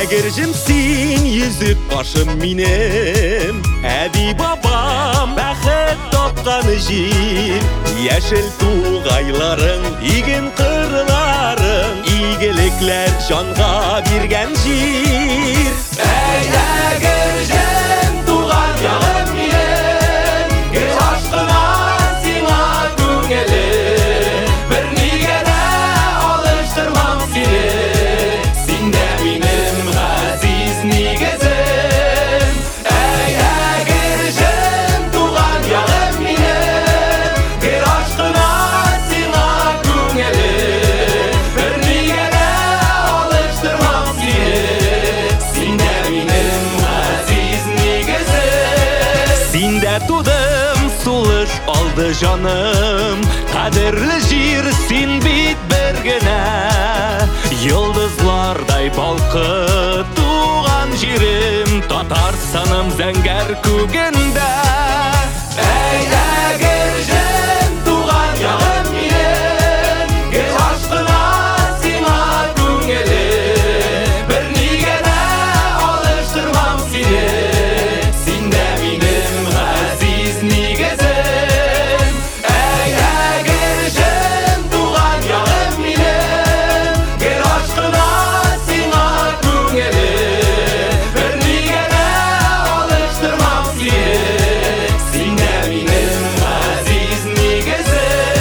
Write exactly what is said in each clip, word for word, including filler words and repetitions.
Әгіржім сен езік башым минем, әби бабам бәхет тапқан жер. Яшіл туғайларың, иген қырларың, игіліклер жанға берген жер. Әй әгіржім туған яғым минем, гүл ашқына сиңа көңілі, бір неге де алыштырмам сені, сен де менің ғазиз негізім. Әй әгіржім туған яғым минем, гүл ашқына сиңа көңілі, бір неге де алыштырмам сені, сен де менің ғазиз негізім. Сен де тудым, сулыш алды жаным, қадірлі жер сен бит бір генә. Йылдызлардай балқы туған жерім, татар саным зәңгәр күгендә. Әй әгіржім туған яғым минем, гүл ашқына сиңа көңілі, бір неге де алыштырмам сені, сен де менің ғазиз негізім. Әй әгіржім туған яғым минем, гүл ашқына сиңа көңілі, бір неге де алыштырмам сені, сен де менің ғазиз негізім.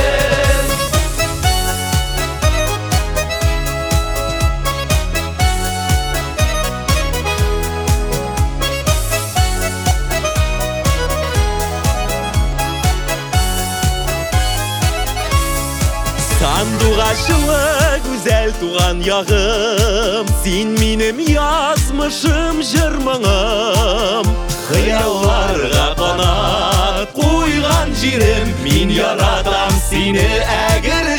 Сандуғашылы güzel туған яғым, сен менің язмышым жырмыңым. Қиялларға қанат қойған жерім, мен яратам сені әгір